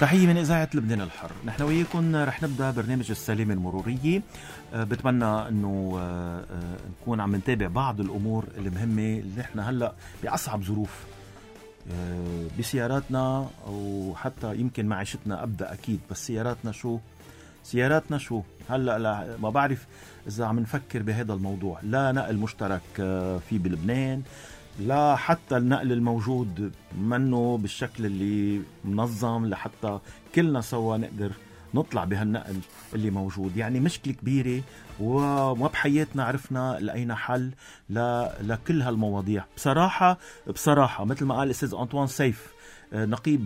تحية من إذاعة لبنان الحر. نحن وياكم رح نبدأ برنامج السلامة المرورية. بتمنى أنه نكون عم نتابع بعض الأمور المهمة اللي نحن هلأ بأصعب ظروف بسياراتنا أو حتى يمكن معيشتنا أبدأ أكيد. بس سياراتنا شو هلأ ما بعرف إذا عم نفكر بهذا الموضوع. لا نقل مشترك في بلبنان، لا حتى النقل الموجود منه بالشكل اللي منظم لحتى كلنا سوا نقدر نطلع بهالنقل اللي موجود. يعني مشكلة كبيرة وما بحياتنا عرفنا لأين حل لكل هالمواضيع. بصراحة مثل ما قال الأستاذ أنطوان سيف نقيب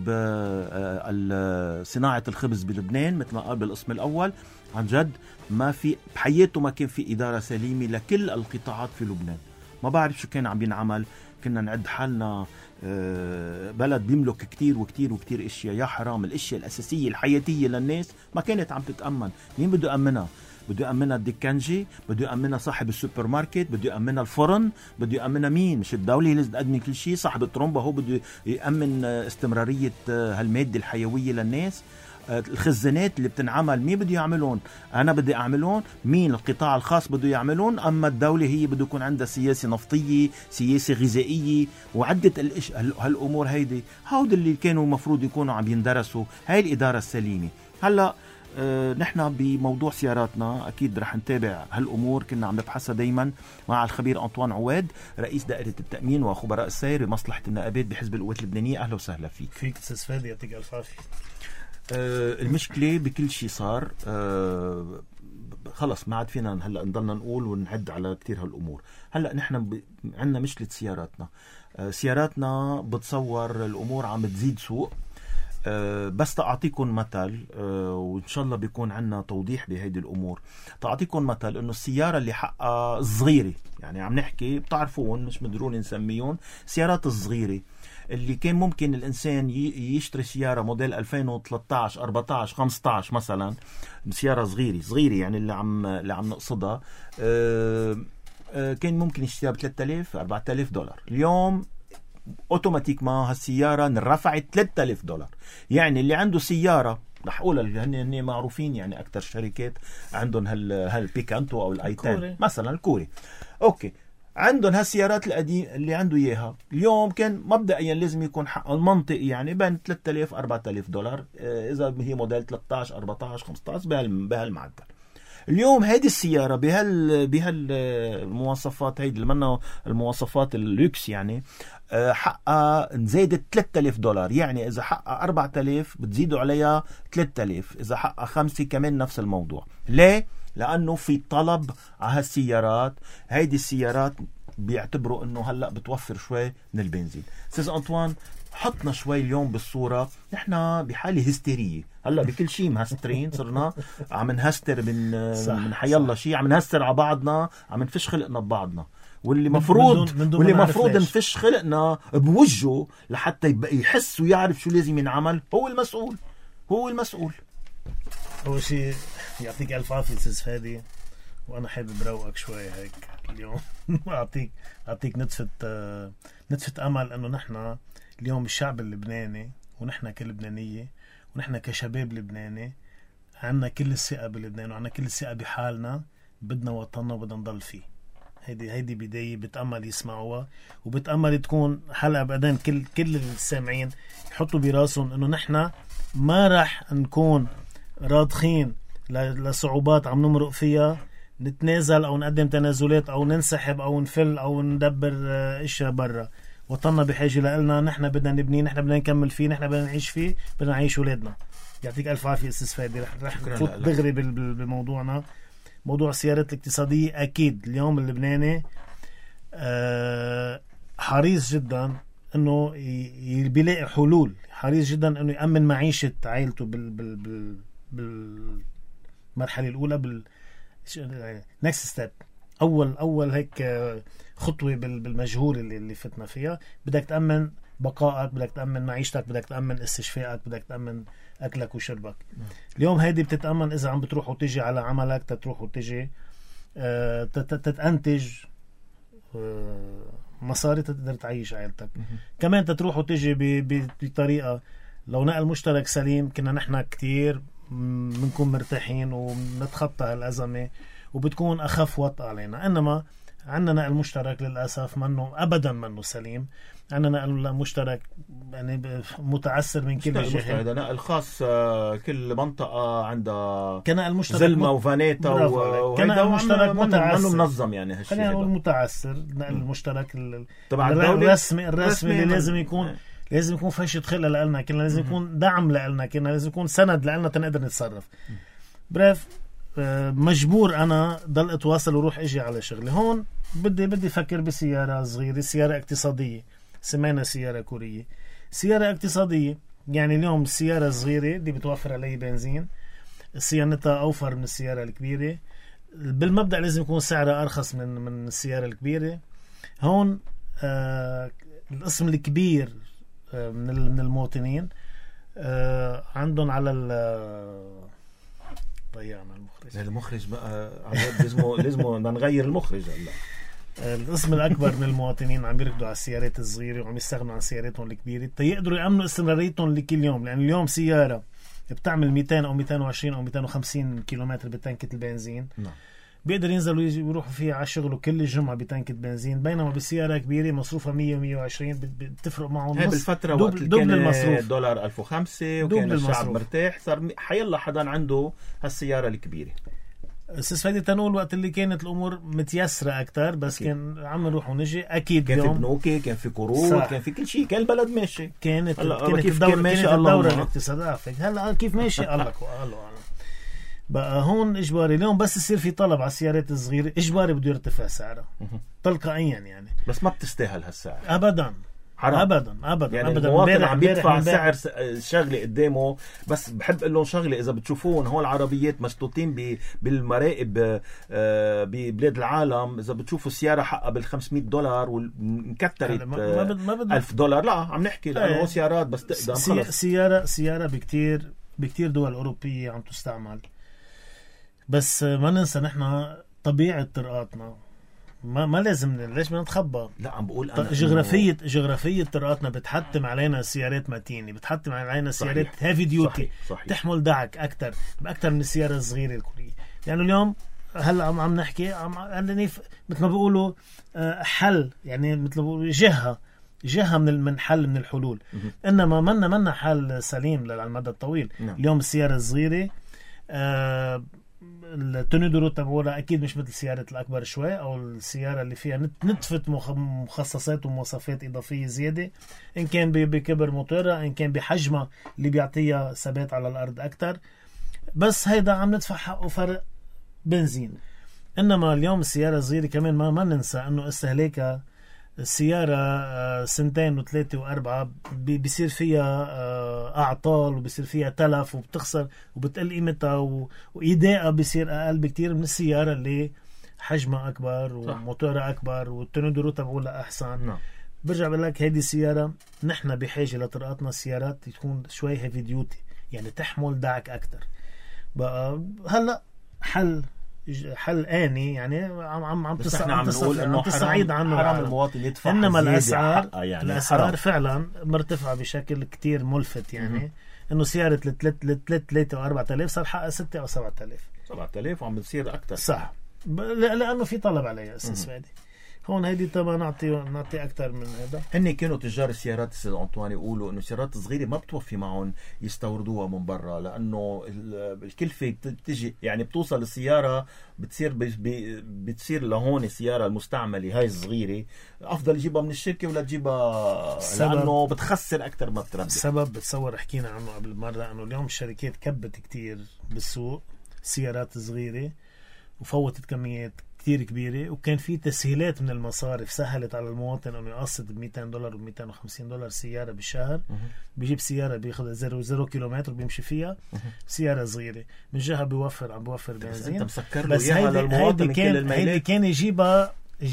صناعة الخبز بلبنان، مثل ما قال بالقسم الأول، عن جد ما في بحياته ما كان في إدارة سليمة لكل القطاعات في لبنان. ما بعرف شو كان عم بينعمل. كنا نعد حالنا بلد بيملك كتير وكتير وكتير اشياء. يا حرام، الاشياء الاساسيه الحياتيه للناس ما كانت عم تتامن. مين بده يامنها؟ بده يامنها الدكانجي، بده يامنها صاحب السوبر ماركت، بده يامنها الفرن، بده يامنها مين؟ مش الدوله اللي تقدم كل شيء؟ صاحب الطرمبه هو بده يامن استمراريه هالماده الحيويه للناس. الخزانات اللي بتنعمل مين بده يعملون؟ أنا بدي أعملون؟ مين؟ القطاع الخاص بده يعملون؟ أما الدولة هي بده يكون عندها سياسة نفطية، سياسة غذائية، وعدة هالأمور هيدي اللي كانوا مفروض يكونوا عم يندرسوا. هاي الإدارة السليمة. هلأ نحن بموضوع سياراتنا أكيد رح نتابع هالأمور. كنا عم نبحثها دايما مع الخبير أنطوان عواد، رئيس دائرة التأمين وخبراء السير بمصلحة النقابات بحزب القوات اللبنانية. أهلا وسهلا فيك أستاذ فادي، يعطيك ألف عافية. المشكلة بكل شيء صار خلص ما عاد فينا هلأ نضلنا نقول ونعد على كتير هالأمور. هلأ نحن عندنا مشكلة سياراتنا بتصور الأمور عم تزيد سوء. بس تأعطيكم مثل وإن شاء الله بيكون عنا توضيح بهيدي الأمور. تأعطيكم مثل إنه السيارة اللي حقها صغيرة، يعني عم نحكي بتعرفون مش مدرون نسميون سيارات الصغيرة، اللي كان ممكن الإنسان يشتري سيارة موديل 2013 14 15 مثلا، سيارة صغيرة يعني اللي عم نقصدها، كان ممكن يشتريها ب 3000 4000 دولار. اليوم اوتوماتيك ما هالسيارة رفعت 3000 دولار. يعني اللي عنده سيارة رح اقول هن معروفين، يعني اكثر شركات عندهم هالبيكانتو او الايتان مثلا الكوري، اوكي، عندهم هالسيارات القديم اللي عنده اياها. اليوم كان مبدئيا لازم يكون حق المنطق يعني بين 3000 4000 دولار اذا هي موديل 13 14 15 بهالمعدل. اليوم هيدي السيارة بهالمواصفات هيدي اللي منها المواصفات اللوكس، يعني حقها نزيدت 3000 دولار. يعني إذا حقها 4000 بتزيدوا عليها 3000، إذا حقها 5 كمان نفس الموضوع. ليه؟ لأنه في طلب على هالسيارات. هيدي السيارات بيعتبروا إنه هلأ بتوفر شوي من البنزين. أستاذ أنطوان، حطنا شوي اليوم بالصورة. نحن بحالة هستيرية هلا بكل شيء مهسترين، صرنا عم نهستر من حيالله شيء، عم نهستر على بعضنا، عم نفش خلقنا ببعضنا. واللي مفروض نفش خلقنا بوجهه لحتى يبقى يحس ويعرف شو لازم ينعمل. هو المسؤول. أول شيء يعطيك ألف عافية أستاذ فادي، وأنا حابب روقك شوي هيك اليوم أعطيك نتفة أمل أنه نحن اليوم الشعب اللبناني، ونحن كلبنانية، ونحن كشباب لبناني، عنا كل الثقة بلبنان وعنا كل الثقة بحالنا. بدنا وطننا وبدنا نضل فيه. هيدي بداية بتأمل يسمعوها، وبتأمل تكون حلقة بعدين كل السامعين يحطوا براسهم انه نحن ما رح نكون راضخين لصعوبات عم نمرق فيها، نتنازل او نقدم تنازلات او ننسحب او نفل او ندبر اشياء برا. وطننا بحاجة لنا، نحن بدنا نبني، نحن بدنا نكمل فيه، نحن بدنا نعيش فيه، بدنا نعيش ولادنا. يعطيك ألف عافية أستاذ فادي. رح نفوت دغري بموضوعنا، موضوع السيارات الاقتصادية. أكيد اليوم اللبناني حريص جدا أنه بيلاقي حلول، حريص جدا أنه يأمن معيشة عائلته بالمرحلة الأولى، next step، أول هيك خطوة بالمجهول اللي فتنا فيها. بدك تأمن بقائك، بدك تأمن معيشتك، بدك تأمن استشفائك، بدك تأمن أكلك وشربك. اليوم هيدي بتتأمن إذا عم بتروح وتجي على عملك، تتروح وتجي تتأنتج مصاري تقدر تعيش عائلتك. كمان تتروح وتجي بطريقة لو نقل مشترك سليم كنا نحن كتير بنكون مرتاحين ونتخطى هالأزمة وبتكون أخف وطأ علينا. إنما عندنا نقل مشترك للأسف أبدا منه سليم. عندنا نقل مشترك يعني متعسر من كل جهة. هذا نقل خاص، كل منطقة عندها كنقل مشترك زلمة وفانيتا كنقل مشترك متعسر منظم يعني هالشيء. خلينا نقول متعسر. نقل المشترك الرسمي اللي لازم يكون فيش دخل لنا، كنا لازم يكون دعم لنا، كنا لازم يكون سند لنا تنقدر نتصرف. بريف مجبور أنا ضل أتواصل وروح أجي على شغلي. هون بدي أفكر بسيارة صغيرة، سيارة اقتصادية، سمينا سيارة كورية، سيارة اقتصادية. يعني اليوم السيارة الصغيرة دي بتوفر علي بنزين، صيانتها أوفر من السيارة الكبيرة، بالمبدأ لازم يكون سعرها أرخص من السيارة الكبيرة. هون القسم الكبير من المواطنين عندهم على ضيعنا المخرج بقى لازم نغير المخرج هلا. القسم الأكبر من المواطنين عم يركضوا على السيارات الصغيرة وعم يستغنوا عن سياراتهم الكبيرة تيقدروا يأمنوا استمراريتهم لكل يوم. لأن اليوم سيارة بتعمل 200 أو 220 أو 250 كيلومتر بتنكة البنزين، بيقدر ينزلوا يروحوا فيها على شغله كل الجمعة بتنكة بنزين. بينما بالسيارة كبيرة مصروفها 100-120 بتفرق معهم نص. بالفترة وقت كان $1005 وكان الشعب مرتاح، صار حيلا حدا عنده هالسيارة الكبيرة. أستاذ فادي تنقول وقت اللي كانت الأمور متيسرة أكتر، بس أكيد. كان عم نروح ونجي أكيد. كان في بنوكي، كان في قروض، كان في كل شيء، كان البلد ماشي. كانت الدورة الاقتصادية. هلا كيف ماشي الله بقى. هون إجباري اليوم بس يصير في طلب على السيارات الصغيرة إجباري بده يرتفع سعرها تلقائيا يعني. بس ما بتستاهل هالسعر أبدا. حرام. ابدا يعني المواطن عم بيدفع سعر الشغله قدامه. بس بحب اقول لهم شغله، اذا بتشوفون هول العربيات مشطوطين بالمراقب ببلاد العالم، اذا بتشوفوا السياره حقها $500 ومكترت $1000، لا عم نحكي لانه هو سيارات بس تقدم خلص. سياره بكتير دول اوروبيه عم تستعمل. بس ما ننسى نحن طبيعه طرقاتنا، ما لازم ليش بدنا نتخبى. لا عم بقول انا جغرافيه طرقاتنا بتحتم علينا سيارات متينه، بتحتم علينا سيارات هيفي ديوتي صحيح. تحمل دعك اكثر من السياره الصغيره الكوريه. يعني اليوم هلا عم نحكي عندنا مثل ما بيقولوا حل، يعني مثل ما بيقولوا جهه من حل من الحلول. انما منا حل سليم للمدى الطويل. اليوم السياره الصغيره التوني دورو تبعولها اكيد مش مثل السيارات الاكبر شوي، او السياره اللي فيها نتفت مخصصات ومواصفات اضافيه زياده، ان كان بكبر موتورها، ان كان بحجمها اللي بيعطيها ثبات على الارض اكثر. بس هيدا عم ندفع حقه فرق بنزين. انما اليوم السياره الصغيره كمان ما ننسى انه استهلاكها السيارة 2 و3 و4 بيصير فيها أعطال وبيصير فيها تلف وبتخسر وبتقل قيمتها وإيداءها بيصير أقل بكتير من السيارة اللي حجمها أكبر وموتورها أكبر والتنودرو تبعولها أحسن. برجع بقول لك هيدي السيارة نحن بحاجة لطرقاتنا السيارات تكون شوي هيفي ديوتي، يعني تحمل دعك أكتر. بقى هلأ حل آني يعني عم تصعيد عنه حرام المواطن يدفع. إنما الأسعار يعني الأسعار فعلا مرتفعة بشكل كتير ملفت. يعني إنه سيارة 3 و 4000 صار حقها 6 أو 7000 وعم بتصير أكتر صح، لأنه في طلب عليها أساس فادي. هون هيدي طبعا نعطي أكتر من هذا. هن كانوا تجار السيارات السيد أنطوان يقولوا إنه السيارات الصغيرة ما بتوفي معهم يستوردوها من برا، لأنه الكلفة تجي يعني بتوصل السيارة بتصير لهون السيارة المستعملة هاي الصغيرة أفضل يجيبها من الشركة ولا تجيبها، لأنه بتخسر أكتر ما بتربح. السبب بتصور حكينا عنه قبل مرة، إنه اليوم الشركات كبت كتير بالسوق السيارات الصغيرة وفوتت كميات كتير كبيرة، وكان في تسهيلات من المصارف سهلت على المواطن انه يقسط $200 و$250 سيارة بالشهر. بيجيب سيارة بياخذها 0 كيلومتر بيمشي فيها، سيارة صغيرة من جهة عم بوفر بنزين. انت مسكر له اياها للمواطن من كل الميلات. هيدي كان يجيبها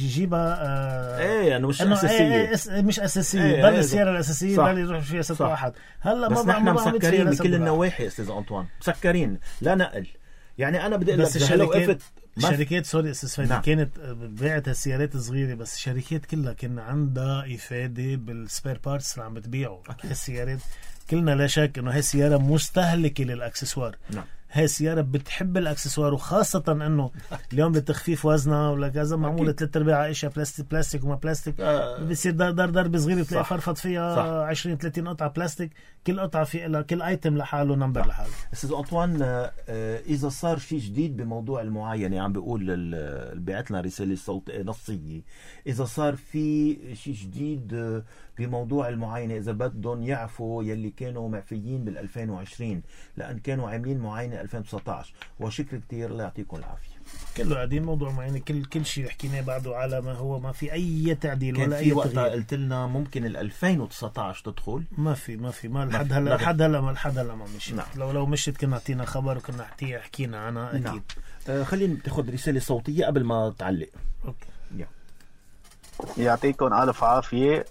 يعني مش اساسيه، مش اساسيه. ضل السياره الاساسيه ضل يروح فيها 6 واحد. هلا بس نحن مسكرين بكل النواحي استاذ انطوان، مسكرين لا نقل. يعني انا بدي اقول لك لو وقفت الشركات سوري استاذ نعم. كانت بيعت السيارات الصغيره، بس الشركات كلها كان عندها افاده بالسبير بارتس اللي عم بتبيعوا السيارات. كلنا لا شك انه هاي السياره مستهلكه للاكسسوار. نعم. هاي السيارة بتحب الاكسسوار، وخاصة انه اليوم بتخفيف وزنها ولا كذا معمولة 3/4 اشياء بلاستيك وما بلاستيك. بتصير ضرب صغير بتلاقي فرفض فيها 20-30 قطعة بلاستيك، كل قطعة في لها كل ايتم لحاله نمبر لحاله. استاذ أنطوان، اذا صار شيء جديد بموضوع المعاينة، عم بيقول اللي بعت لنا رسالة نصية، اذا صار في شيء جديد بموضوع المعاينة، اذا بدهم يعفوا يلي كانوا معفيين بال 2020 لان كانوا عاملين معاينة 2019، وشكر كتير، الله يعطيكم العافية. كله قاعدين موضوع معين، كل شيء حكيناه بعده على ما هو، ما في اي تعديل ولا اي تغيير. تغيير. قلت لنا ممكن ال 2019 تدخل، ما لحد هلا ما مشيت. نعم. لو مشيت كنا اعطينا خبر وكنا حكينا عنها اكيد. نعم. خلينا تاخذ رسالة صوتية قبل ما تعلق. اوكي. يعطيكم الف عافية.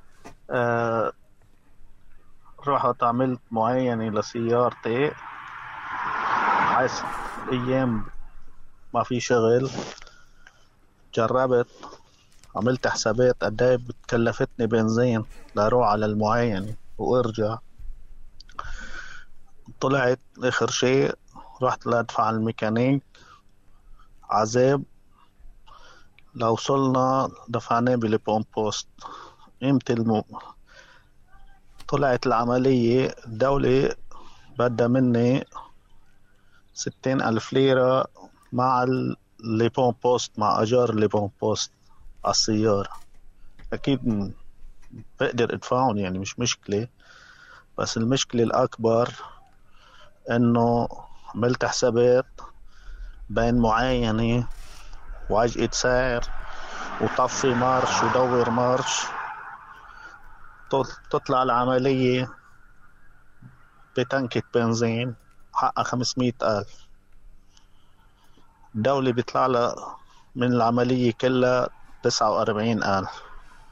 رحت عملت معاينة لسيارتي، عايز ايام ما في شغل، جربت عملت حسابات قد ايه بتكلفتني بنزين لاروح على المعاينة وارجع. طلعت اخر شيء رحت لادفع الميكانيك عذاب. لو وصلنا دفعناه بالبون بوست. قيمة طلعت العملية الدولة بدها مني 60,000 ليرة مع الليبون بوست، مع أجار الليبون بوست على السيارة. أكيد بقدر أدفعهم، يعني مش مشكلة، بس المشكلة الأكبر إنه عملت حسابات بين معاينة وعجقة سعر وطفي مارش ودور مارش، تطلع العملية بتنكة بنزين حقها 500,000. الدولة بيطلع لها من العملية كلها 49,000،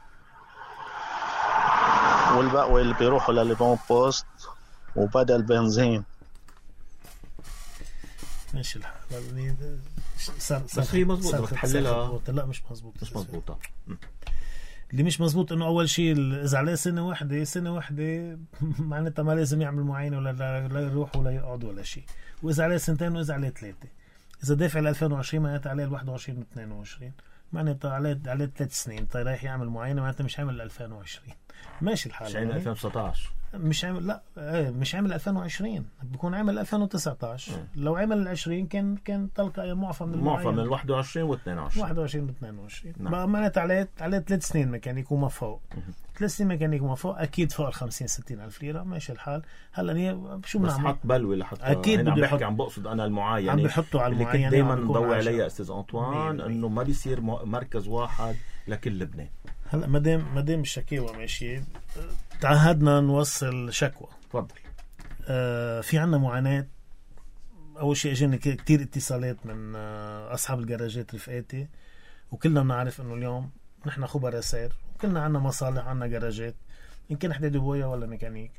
والبقوة اللي بيروحوا للبون بوست وبدل بنزين. ماشي الحال. بس هي مزبوطة بتحللها. لا مش مزبوطة. اللي مش مزبوط انه اول شيء اذا عليه سنة واحدة معناتها ما لازم يعمل معاينة ولا لا يروح ولا يقعد ولا شيء. واذا عليه 2 واذا عليه 3، اذا دافع ل 2020 معناتها عليه ال 21 و 22، معناتها عليه 3 سنين. طيب رايح يعمل معاينة معناتها مش عامل 2020. ماشي الحال. مش عامل 2019، مش عامل، لا مش عامل 2020، بيكون عامل 2019. لو عمل 20 كان تلقى معفى من المعاينة، معفى من 21 و 22. 21 و 22. نعم. معناتها عليه 3 سنين ميكانيك وما فوق. 3 سنين ميكانيك وما فوق، اكيد فوق ال 50-60 ألف ليرة. ماشي الحال. هلا شو بس حط بلوي لحتى اكيد بده يحكي، عم بقصد انا المعاينة، عم بحطه على المعاينة. اللي كنت دايما نضوي عليها استاذ أنطوان انه ما بيصير مركز واحد لكل لبنان. هلا مادام الشكاوى ماشي، تعهدنا نوصل شكوى. تفضل. في عنا معاناة. أول شيء أجينا كتير اتصالات من أصحاب الجراجات رفقاتي، وكلنا بنعرف إنه اليوم نحن خبراء سير، وكلنا عنا مصالح، عنا جراجات، إن كان حداد بويا ولا ميكانيك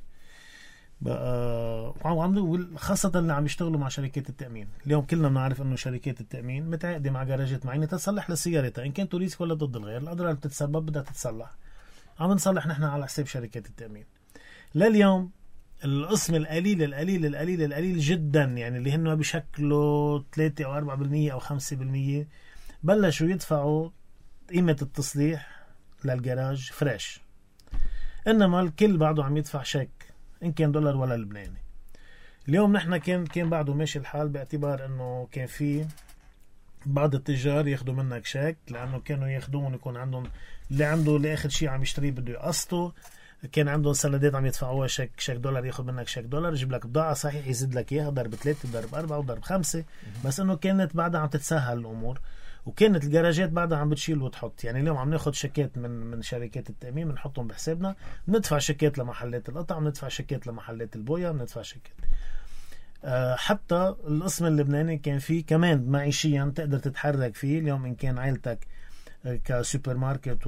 بقى، خاصة اللي عم يشتغلوا مع شركات التأمين. اليوم كلنا بنعرف إنه شركات التأمين متعاقدة مع جراجات معينة تصلح لسيارتها، إن كان توريسك ولا ضد الغير، الأضرار اللي بتتسبب بدها تتصلح. عم نصلح نحن على حساب شركات التأمين. لليوم القسم القليل جدا، يعني اللي هن بشكله 3 أو 4% أو 5%، بلشوا يدفعوا قيمة التصليح للجراج فريش، إنما الكل بعده عم يدفع شيك، إن كان دولار ولا لبناني. اليوم نحن كان بعده ماشي الحال، باعتبار إنه كان في بعض التجار ياخدوا منك شيك، لأنه كانوا ياخدون يكون عندهم اللي عنده لآخر شيء عم يشتريه بده يقسطه. كان عندهم سندات عم يدفعوها شيك دولار، ياخد منك شيك دولار، يجيب لك بضاعة صحيح يزيد لك اياها ضرب 3 وضرب 4 وضرب 5. بس انه كانت بعدها عم تتسهل الامور، وكانت الجراجات بعدها عم بتشيل وتحط. يعني اليوم عم ناخد شيكات من شركات التأمين، بنحطهم بحسابنا، بندفع شيكات لمحلات القطع، بندفع شيكات لمحلات البويا، بندفع شيكات. حتى القسم اللبناني كان فيه كمان معيشيا تقدر تتحرك فيه. اليوم إن كان عائلتك كسوبر ماركت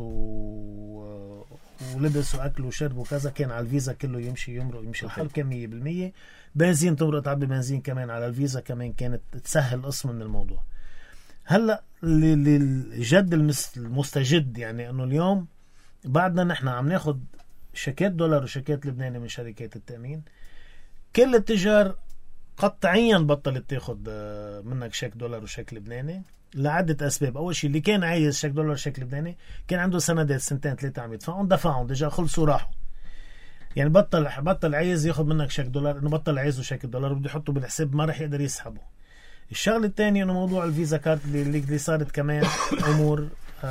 ولبس وأكل وشرب وكذا، كان على الفيزا كله يمشي الحال، كان 100%. بنزين تمرق تعبي بنزين كمان على الفيزا، كمان كانت تسهل قسم من الموضوع. هلا الجد المستجد يعني انه اليوم بعدنا نحن عم ناخد شيكات دولار وشيكات لبناني من شركات التأمين. كل التجار قطعيا بطلت تاخد منك شيك دولار وشيك لبناني لعدة أسباب. أول شيء اللي كان عايز شيك دولار وشيك لبناني كان عنده سندات 2-3 عم يدفعهم، دفعهم ديجا خلصوا راحوا. يعني بطل عايز ياخد منك شيك دولار، إنه بطل عايزه شيك دولار وبده يحطه بالحساب ما رح يقدر يسحبه. الشغله الثانيه انه موضوع الفيزا كارت اللي صارت كمان امور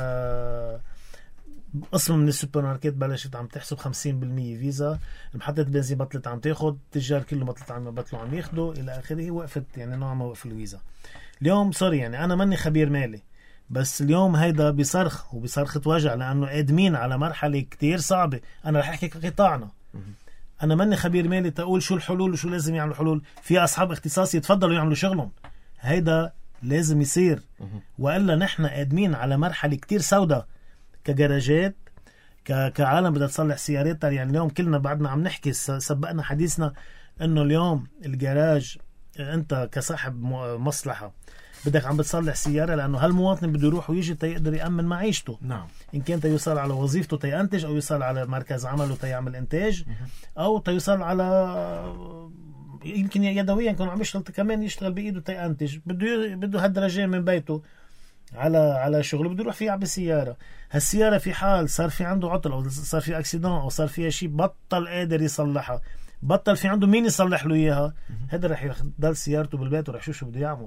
قسم من السوبر ماركت بلشت عم تحسب 50% فيزا، محطة بنزين بطلت عم تاخد، التجار كله بطلوا عم ياخدوا الى اخره، وقفت يعني نوع ما وقف الفيزا. اليوم سوري يعني انا ماني خبير مالي، بس اليوم هيدا بيصرخ وبيصرخة وجع لانه قادمين على مرحله كتير صعبه. انا رح احكي قطاعنا، انا ماني خبير مالي تقول شو الحلول وشو لازم يعملوا حلول. في اصحاب اختصاص يتفضلوا يعملوا شغلهم، هيدا لازم يصير، والا نحن قادمين على مرحله كتير سوداء كجراجات، كعالم بدها تصلح سياراتها. يعني اليوم كلنا بعدنا عم نحكي، سبقنا حديثنا انه اليوم الجراج انت كصاحب مصلحه بدك عم بتصلح سياره لانه هالمواطن بده يروح ويجي تيقدر يامن معيشته. نعم. ان كان تيوصل على وظيفته تينتج، او يوصل على مركز عمله تيعمل انتاج، او تيوصل على يمكن يدويا كانوا عم يشتغل كمان يشتغل بايده تينتج، بده هالدرجين من بيته على شغله، بده يروح فيها بالسياره. هالسياره في حال صار في عنده عطل او صار في اكسيدون او صار فيها شيء بطل قادر يصلحها، بطل في عنده مين يصلح له اياها، هذا رح يضل سيارته بالبيت ورح شو بده يعمل.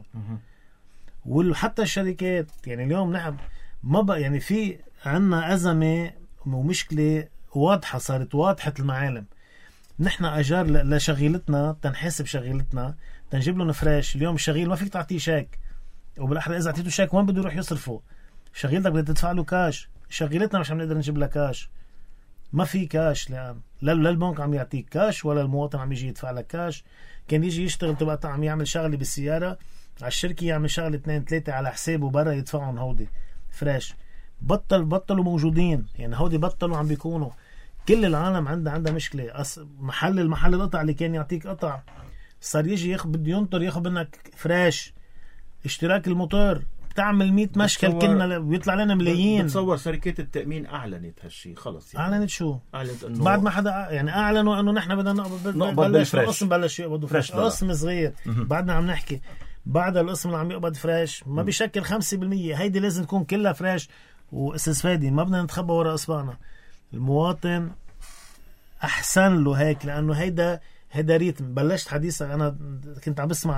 وحتى الشركات يعني اليوم نحن ما بقى يعني في عنا أزمة ومشكلة واضحة، صارت واضحة المعالم. نحن أجار لشغيلتنا تنحسب شغيلتنا تنجيب له نفراش. اليوم الشغيل ما فيك تعطيه شيك، وبالأحرى إذا أعطيته شيك وين بده يروح يصرفه؟ شغيلتك بدها تدفع له كاش، شغيلتنا مش عم نقدر نجيب لها كاش، ما في كاش الآن، لا البنك عم يعطيك كاش ولا المواطن عم يجي يدفع لك كاش. كان يجي يشتغل تبقى عم يعمل شغلة بالسيارة على الشركة، يعمل شغلة 2-3 على حسابه برا يدفعهم هودي فريش. بطلوا موجودين، يعني هودي بطلوا عم بيكونوا. كل العالم عندها مشكلة. المحل القطع اللي كان يعطيك قطع صار يجي بده ينطر ياخذ منك فريش. اشتراك الموتور بتعمل 100 مشكل كلنا بيطلع لنا ملايين. بتصور شركات التأمين أعلنت هالشي خلص يعني. أعلنت شو؟ أعلنت إنه بعد ما حدا يعني أعلنوا إنه نحن بدنا نقبض القسم بلش يقبضوا فريش. قسم صغير بعدنا عم نحكي بعد القسم اللي عم يقبض فريش ما بيشكل 5%. هيدي لازم تكون كلها فريش. واستاذ فادي ما بدنا نتخبى وراء اصبعنا، المواطن احسن له هيك، لانه هيدا ريتم. بلشت حديثك، انا كنت عم بسمع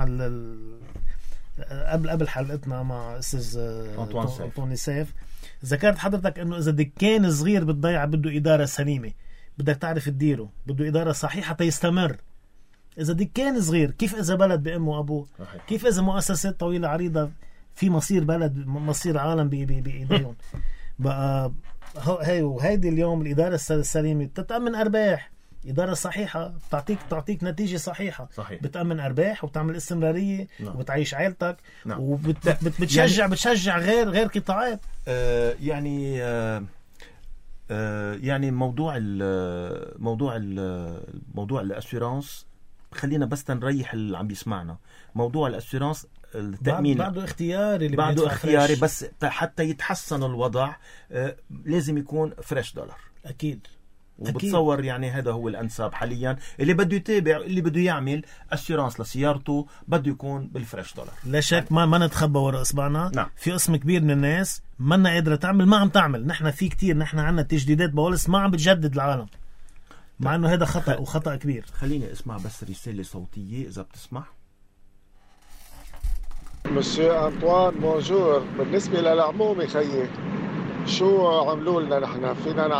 قبل حلقتنا مع استاذ أنطوني سيف، ذكرت حضرتك انه اذا دكان صغير بتضيع بده اداره سليمه، بدك تعرف تديره، بده اداره صحيحه تيستمر. إذا دكان صغير، كيف إذا بلد بأمه وأبوه، كيف إذا مؤسسات طويلة عريضة في مصير بلد، مصير عالم بإيديهم. بقى هيدي اليوم الإدارة السليمة بتتأمن أرباح. إدارة صحيحة تعطيك نتيجة صحيحة. صحيح. بتأمن أرباح وبتعمل استمرارية. نعم. وبتعيش عيلتك. نعم. بتشجع غير قطاعات. يعني موضوع الأسيرانس، خلينا بس نريح اللي عم بيسمعنا. موضوع الأسيرانس التأمين بعده اختياري، بس حتى يتحسن الوضع لازم يكون فريش دولار. أكيد. وبتصور يعني هذا هو الأنسب حاليا. اللي بده يتابع، اللي بده يعمل أسيرانس لسيارته بده يكون بالفريش دولار. لا شك. ما نتخبى وراء إصبعنا. نعم. في قسم كبير من الناس ما قادرة تعمل، ما عم تعمل. نحن في كتير، نحن عنا تجديدات بولس ما عم بتجدد العالم، مع انه هذا خطأ وخطأ كبير. خليني اسمع بس رسالة صوتية اذا بتسمح. مسيو أنطوان بونجور، بالنسبة للعمومي خيي شو عملوا لنا نحن؟ فينا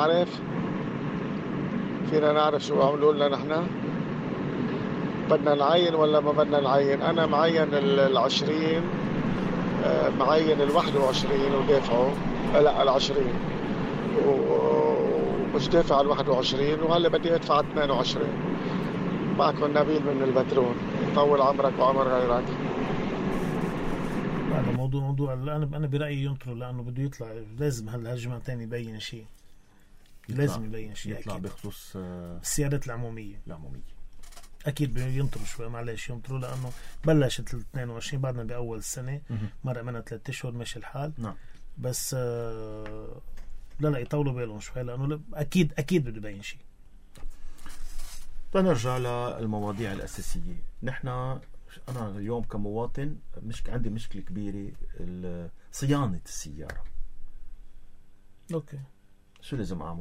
نعرف شو عملوا لنا نحن؟ بدنا نعين ولا ما بدنا نعين؟ أنا معين 20، معين 21 ودافعه، لا 20 ومش دافع 21، وهلا بدي ادفع 22. معكم نبيل من البترون، يطول عمرك وعمر غيرك. هذا موضوع انا برايي ينطروا، لانه بده يطلع. لازم هالجمعه ثاني يبين شيء، لازم يبين شيء يطلع بخصوص السيارات العموميه. اكيد بينطروا شوي، معلش ينطروا لانه بلشت ال 22 بعدنا باول السنه، مرق منها 3 اشهر ماشي الحال. نعم. بس لا يطولوا بالهم شوي لانه اكيد بده يبين شيء. تنرجع للمواضيع الاساسيه. نحن انا اليوم كمواطن عندي مشكله كبيره، صيانه السياره. اوكي، شو لازم اعمل؟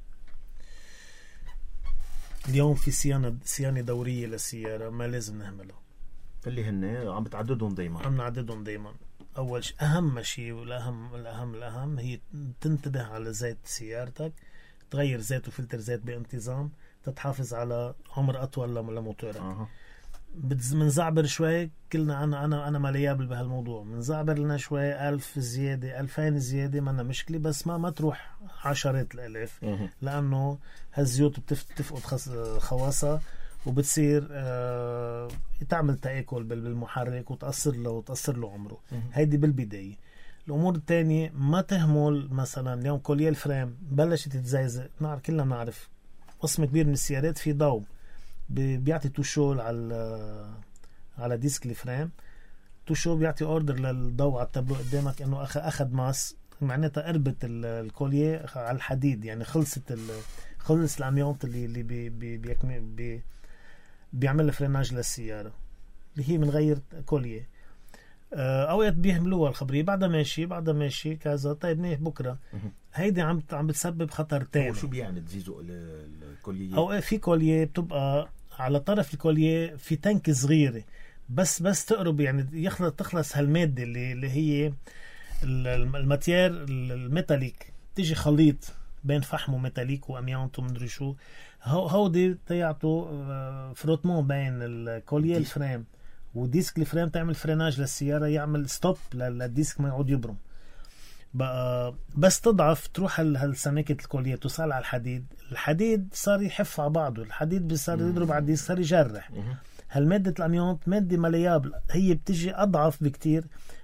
اليوم في صيانه دوريه للسياره، ما لازم نهملها. اللي هن عم بتعددهم دايما. عم نعددهم دايما. اول شيء، اهم شيء والاهم هي تنتبه على زيت سيارتك، تغير زيت وفلتر زيت بانتظام، تتحافظ على عمر اطول لموتورك. منزعبر شوي كلنا، انا ماليابل بهالموضوع، منزعبر لنا شوي 1000 زياده 2000 زياده ما مشكله، بس ما تروح عشرات الالاف، لانه هالزيوت بتفقد خواصها وبتصير تعمل تآكل بالمحرك وتأثر له عمره. هيدي بالبداية. الأمور الثانية، ما تهمل مثلا اليوم كوليه الفريم بلشت تتزايزق، كلنا نعرف قسم كبير من السيارات في ضوء بيعطي توشول على ديسك الفريم، توشول بيعطي اوردر للضوء على التابلو قدامك انه اخذ ماس، معناتها قربت الكوليه على الحديد، يعني خلص الاميونت اللي بيعمل فريناج للسيارة، اللي هي من غير كوليه. اوقات بيهملوها الخبرية بعدها ماشي كذا. طيب منيح، بكرة هيدي عم بتسبب خطر تاني. شو بيعني تزيزوا الكوليه؟ اوقات في كوليه بتبقى على طرف الكوليه في تنك صغيرة، بس تقرب يعني تخلص هالمادة اللي هي الماتير الميتاليك، تيجي خليط بين فحم وميتاليك واميانت ومدري شو، هودي تيعطوا فروتمون بين الكوليه الفريم وديسك الفريم، تعمل فريناج للسيارة، يعمل ستوب للديسك ما يعود يبرم بقى. بس تضعف تروح هالسماكة الكوليه توصل على الحديد صار يحف على بعضه، الحديد صار يضرب على الديسك، صار يجرح. هالمادة الاميونت مادة ماليابل، هي بتجي اضعف بكتير،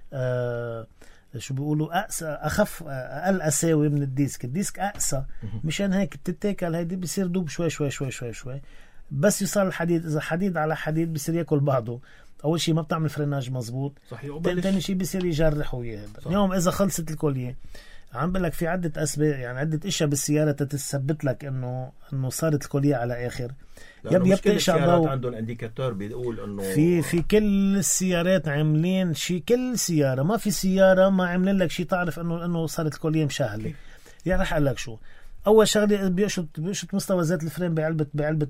شو بيقولوا اخف، اقل قساوي من الديسك اقسى، مشان هيك بتتاكل هيدي بصير دوب شوي. بس يصير الحديد، اذا حديد على حديد بصير ياكل بعضه. اول شيء ما بتعمل فريناج مزبوط، ثاني شيء بصير يجرح وياه. اليوم اذا خلصت الكوليه، عم بقول لك في عده اسباب، يعني عده اشياء بالسياره تثبت لك انه صارت الكوليه على اخر. يبقى السيارات عندهم انديكاتور بيقول انه في كل السيارات عاملين شيء، كل سياره، ما في سياره ما عاملين لك شيء تعرف انه صارت الكوليه مشهله. يعني رح اقول لك شو اول شغله، بيقشط مستوى زيت الفريم بعلبه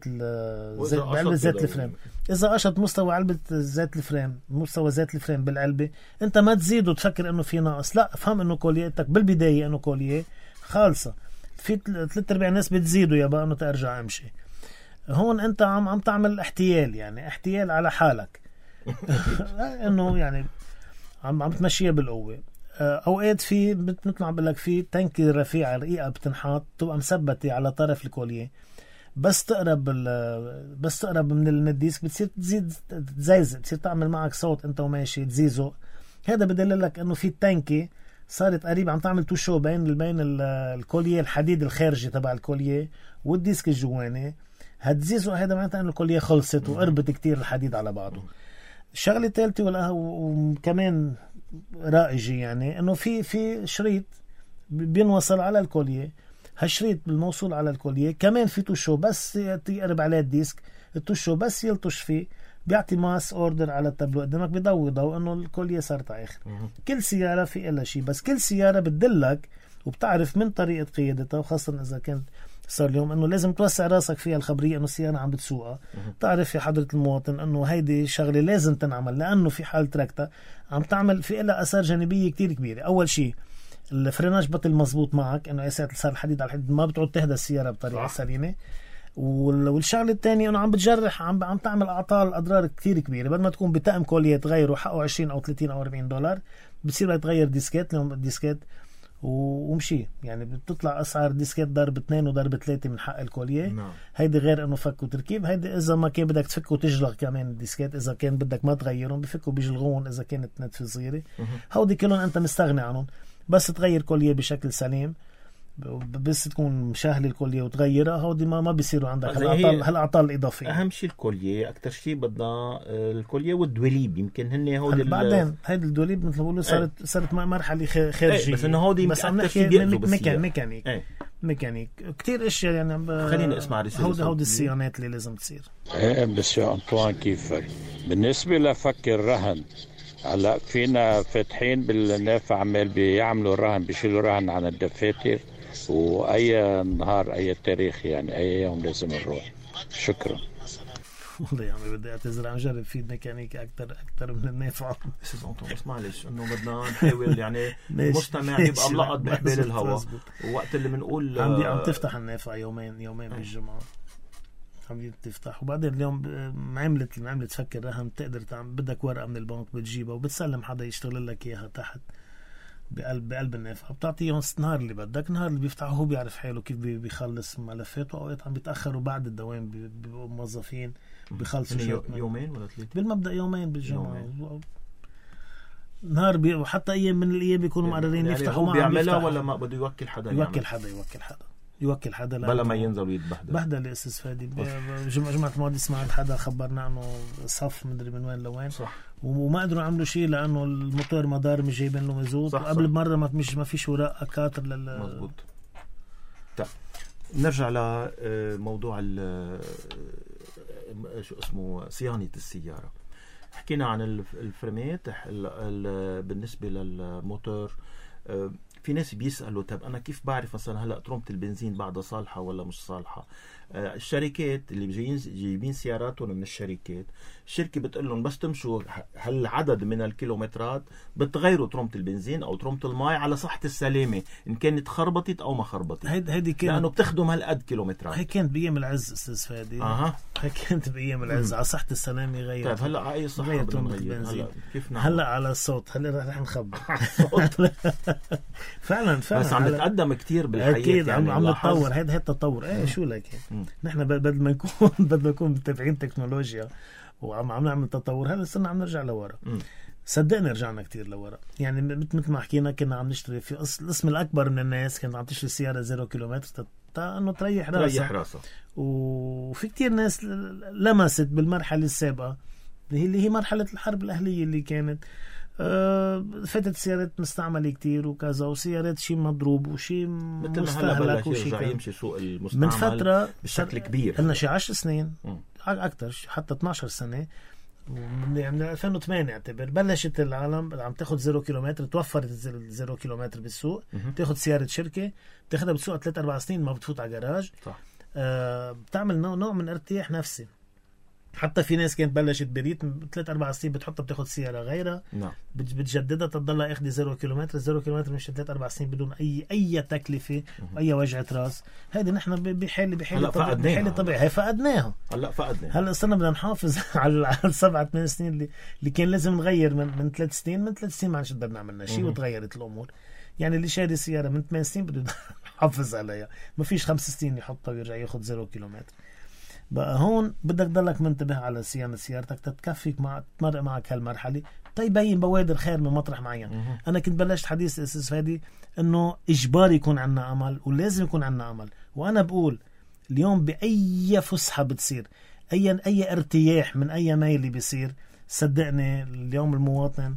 زيت الفريم. اذا قشط مستوى علبه زيت الفريم، مستوى زيت الفريم بالعلبه، انت ما تزيد وتفكر انه في ناقص، لا، افهم انه كوليتك بالبدايه انه كوليه خالصه. في 3/4 الناس بتزيدوا يابا انه ترجع امشي. هون انت عم تعمل احتيال على حالك انه يعني عم تمشيها بالقوه. اوقات في مثل ما عم بقول لك في تنك رفيع رقيقه بتنحط، تبقى مثبته على طرف الكوليه، بس تقرب من الديسك بتصير تزيزق، بتصير تعمل معك صوت انت وماشي تزيزق. هذا بدللك انه في التنكه صارت قريب، عم تعمل توشو بين الكوليه، الحديد الخارجي تبع الكوليه والديسك الجواني، هتزيزق. هذا معناته انه الكوليه خلصت وقربت كتير الحديد على بعضه. الشغله الثالثه وكمان رائجة، يعني انه في شريط بينوصل على الكوليه، هالشريط بالموصول على الكوليه كمان في توشو، بس يقرب عليه الديسك، التوشو بس يلطش فيه بيعطي ماس اوردر على التابلو قدامك، بيضوي انه الكوليه صارت على اخر. كل سياره في إلها شيء، بس كل سياره بتدلك وبتعرف من طريقه قيادتها، وخاصه اذا كانت صار اليوم انه لازم توسع راسك فيها الخبريه انه السياره عم بتسوقها، تعرف يا حضره المواطن انه هيدي شغله لازم تنعمل، لانه في حال تركتها عم تعمل في لها اثار جانبيه كتير كبيره. اول شيء الفريناج بطل مزبوط معك، انه ساعه صار الحديد على الحديد ما بتعود تهدى السياره بطريقه سليمه. والشغله الثانيه انه عم بتجرح، عم تعمل اضرار كتير كبيره. بدل ما تكون بطقم كوليه تغيره حقه 20 او 30 او 40 دولار، بتصير تغير ديسكات، لهم الديسكات ومشي، يعني بتطلع اسعار ديسكات ضرب 2 وضرب 3 من حق الكوليه. هيدي غير انه فك وتركيب، هيدي اذا ما كان بدك تفك وتجلغ كمان الديسكات، اذا كان بدك ما تغيرهم بفكوا بيجلغون اذا كانت نتفه صغيره. هودي كلهم انت مستغني عنهم، بس تغير كوليه بشكل سليم. بس تكون مشاهله الكوليه وتغيرها، هودي ما بيصيروا عندك هالاعطال الاضافيه. اهم شيء الكوليه، اكثر شيء بدنا الكوليه والدوليب، يمكن هن هودي بعدين هيدي الدوليب مثل ما بقولوا صارت مرحله خارجيه، بس انه هودي بس عم نحكي ميكانيك كتير اشياء يعني. خلينا اسمع رسالة هودي الصيانات اللي لازم تصير. بس يا أنطوان كيفك بالنسبة لفك الرهن؟ هلا فينا فاتحين بالنافع عمال بيعملوا الرهن، بيشيلوا رهن عن الدفاتر، وأي نهار أي تاريخ يعني أي يوم لازم نروح؟ شكرا. والله يا عمي بدي اعتذر، عم جرب في ميكانيكا اكثر من النافع. بس معلش انه بدنا نحاول يعني المستمع يبقى ملقط بحبال الهواء، ووقت اللي بنقول عم تفتح النافع يومين بالجمعه عم تفتح، وبعدين اليوم عملت تفك الرهن، بتقدر بدك ورقه من البنك بتجيبها وبتسلم حدا يشتغل لك اياها تحت بقلب النافع، بتعطيهم النهار اللي بدك، النهار اللي بيفتحه هو بيعرف حاله كيف بيخلص ملفاته. اوقات عم بيتاخروا بعد الدوام، بيبقوا موظفين بيخلصوا يومين ولا 3 بالمبدا، يومين بالجمعه نهار وحتى ايام من الايام بيكونوا مقررين يعني يفتحوا. ما بيعملها ولا ما بده يوكل حدا بلا ما ينزل ويتبهدل يا استاذ فادي. جمعة الماضي سمعت حدا خبرنا انه صف مدري من وين لوين، صح، وما قدروا يعملوا شيء لانه الموتور مدار مش جايبين له مازوت، وقبل بمره ما فيش وراء كاتر مزبوط. طيب نرجع لموضوع شو اسمه صيانة السيارة. حكينا عن الفريمات بالنسبة للموتور. في ناس بيسألوا طب أنا كيف بعرف مثلا هلأ ترمبة البنزين بعدها صالحة ولا مش صالحة؟ الشركات اللي جايبين سياراتهم من الشركة بتقول لهم بس تمشوا هالعدد من الكيلومترات بتغيروا ترمبة البنزين أو ترمبة الماء على صحة السلامة، إن كانت خربطت أو ما خربطت، لأنه بتخدم هالقد كيلومترات. هي كانت بأيام العز أستاذ فادي. هي كانت بأيام العز على صحة السلامة غير. طيب هلا على أي صحة ترمبة البنزين؟ هلا على الصوت، هلا رح نخبر. فعلا بس عم نتقدم كتير بالحياة، أكيد عم نتطور. هيدا التطور. شو لك نحن بدل ما نكون متابعين تكنولوجيا وعم نعمل تطور، هلا صرنا عم نرجع لورا. صدقني رجعنا كتير لورا. يعني مثل ما حكينا كنا عم نشتري في الاسم الاكبر من الناس كانت عم تشتري سياره 0 كيلومتر انه تريح راسها. وفي كتير ناس لمست بالمرحله السابقه اللي هي مرحله الحرب الاهليه اللي كانت فتت سيارات مستعملة كتير وكذا، وسيارات شيء مضروب وشيء مستهلك وشيء يمشي سوق المستعمل من فترة بشكل كبير. قلنا شي 10 سنين أكتر، حتى 12 سنة من 2008 اعتبر بلشت العالم عم تاخد 0 كيلومتر. توفرت 0 كيلومتر بالسوق، تاخد سيارة شركة تاخدها بالسوق 3-4 سنين ما بتفوت على جراج. بتعمل نوع من ارتياح نفسي. حتى في ناس كانت بلشت بريت 3-4 سنين بتحطها بتاخد سيارة غيرها، بتجددها تضلها اخذ 0 كيلومتر. 0 كيلومتر مش 3-4 سنين بدون اي تكلفة واي وجعة راس. هذه نحن بحالة طبيعي هي فقدناها. هلا صرنا بدنا نحافظ على 7-8 سنين اللي كان لازم نغير من 3 سنين. من 3 سنين ما عادش نقدر نعمل شيء وتغيرت الامور. يعني اللي شاري سيارة من 8 سنين بده يحافظ عليها، ما فيش 5 سنين يحطها ويرجع ياخذ 0 كيلومتر. بقى هون بدك ضلك منتبه على صيانة سيارتك تتكفيك تمرق معك هالمرحلة، تيبين بوادر خير من مطرح معين. أنا كنت بلشت حديث أستاذ فادي إنه إجباري يكون عنا أمل، ولازم يكون عنا أمل. وأنا بقول اليوم بأي فسحة بتصير، أي ارتياح من أي ميل بيصير، صدقني اليوم المواطن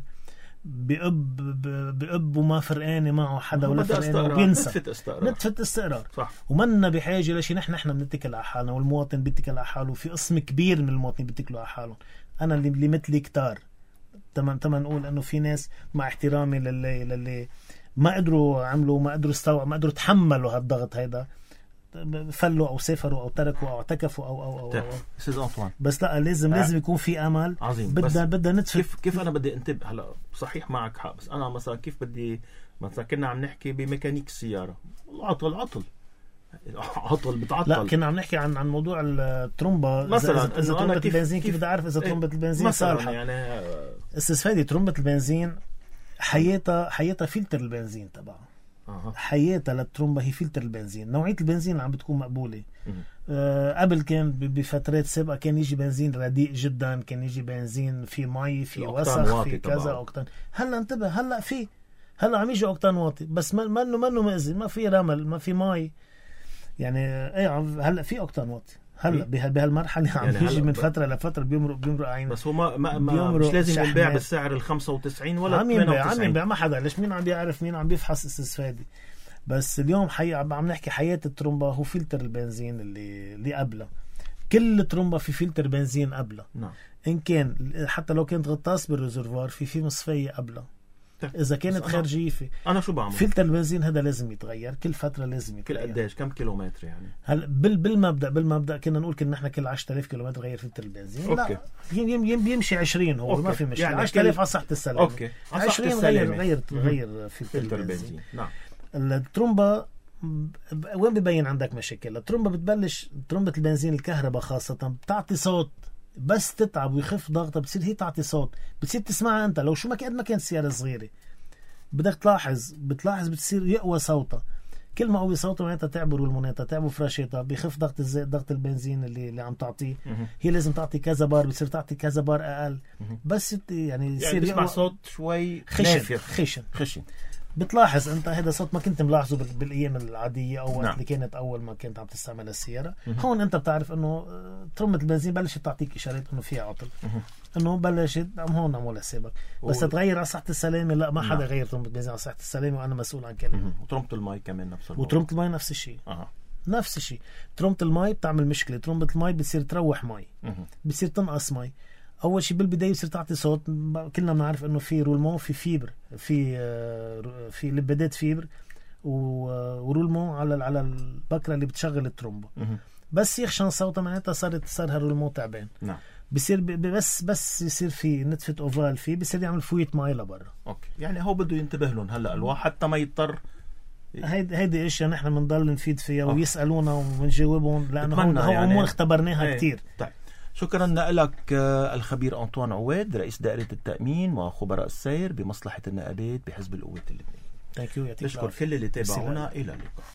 بأب وما فرقاني معه حدا ولا فرقاني وبينسى نتفة استقرار. ومنا بحاجة لشي. نحن بنتكل على حالنا والمواطن بيتكل على حاله، في قسم كبير من المواطنين بيتكلوا على حالهم. أنا اللي مثلي كتار تمام نقول أنه في ناس مع احترامي للي ما قدروا عملوا، ما قدروا استوعبوا، ما قدروا تحملوا هالضغط هيدا، فلوا او سافروا او تركوا او اعتكفوا او بس لا لازم يكون في امل. عظيم. بدنا ندفع. كيف انا بدي انتبه؟ هلا صحيح معك حق، بس انا مثلا كيف بدي مثلا كنا عم نحكي بميكانيك السياره، عطل بتعطل. لا كنا عم نحكي عن موضوع الترومبه مثلا، اذا ترومبه البنزين كيف بدي اعرف اذا ترومبه البنزين صالحه؟ يعني استاذ فادي ترومبه البنزين حياتها فلتر البنزين تبعها. حياتها للترومبة هي فلتر البنزين. نوعية البنزين اللي عم بتكون مقبولة. قبل كان بفترات سابقة كان يجي بنزين رديء جدا، كان يجي بنزين في مي، في وسخ، في كذا أوكتان. هلا انتبه، هلا هلا عم يجي اوكتان واطي بس منه مأذي، ما في رمل ما في مي يعني. هلا في اوكتان واطي هلا بهالمرحله عم يعني يجي من فتره لفتره بيمرق عين. بس هو ما مش لازم ينباع بالسعر ال 95 ولا 98. عم ينباع ما حدا، ليش مين عم بيعرف مين عم بيفحص استسفادي. بس اليوم عم نحكي حياة الترومبا هو فلتر البنزين اللي قبله. كل ترومبا في فلتر بنزين قبله. نعم. إن كان حتى لو كانت غطاس بالريزرفوار في مصفية قبله. إذا كانت خارجية أنا شو بعمل؟ فلتر البنزين هذا لازم يتغير كل فترة، لازم يتغير. كل قديش؟ كم كيلومتر يعني؟ هل بالمبدأ كنا نقول كنا نحن كل 10,000 كيلومتر غير فلتر البنزين. أوكي. لا بيمشي 20 هو. أوكي. ما في مشكلة يعني 10,000 على صحة السلامة. أوكي. 20 غير فلتر البنزين. نعم. الترومبا وين ببين عندك مشاكل؟ الترومبا بتبلش ترومبة البنزين الكهرباء خاصة بتعطي صوت، بس تتعب ويخف ضغطها بتصير هي تعطي صوت، بتصير تسمعها انت لو شو ما كانت السيارة صغيرة. بدك بتلاحظ بتصير يقوى صوتها. كل ما قوي صوتها معناتها تعبر المونيتا، تعبر فراشيتها، بيخف ضغط البنزين اللي عم تعطيه. هي لازم تعطي كذا بار، بتصير تعطي كذا بار اقل. بس يعني يصير يسمع صوت شوي خشن. بتلاحظ انت هذا صوت ما كنت ملاحظه بالايام العاديه او وقت اللي كانت اول ما كنت عم تستعمل السياره. هون انت بتعرف انه ترمبة البنزين بلشت تعطيك اشارات انه فيها عطل، انه بلشت هون عمول حسابك. بس تغير على صحه السلامه لا، ما حدا غير ترمبة البنزين على صحه السلامه، وانا مسؤول عن كلمه. وترمبة المي كمان نفس الموضوع. وترمبة المي نفس الشيء. نفس الشيء. ترمبة المي بتعمل مشكله. ترمبة المي بتصير تروح مي، بتصير تنقص مي. اول شيء بالبدايه بصير تعطي صوت. كلنا بنعرف انه في رولمون، في فيبر، في لبدات فيبر ورولمون على البكره اللي بتشغل الترومبا. بس يخشن صوتها معناتها صار هالرولمون تعبان. نعم. بصير بس يصير في نتفه اوفال فيه، بصير يعمل فويت ماي لبرا. اوكي. يعني هو بده ينتبه لهم هلا الواحد حتى ما يضطر. هيدي اشياء نحن بنضل نفيد فيها ويسالونا وبنجاوبهم، لانه هو امور اختبرناها كتير. طيب شكرا لك الخبير أنطوان عواد، رئيس دائرة التأمين وخبراء السير بمصلحة النقابات بحزب القوات اللبناني. نشكر كل اللي تابعونا. إلى اللقاء.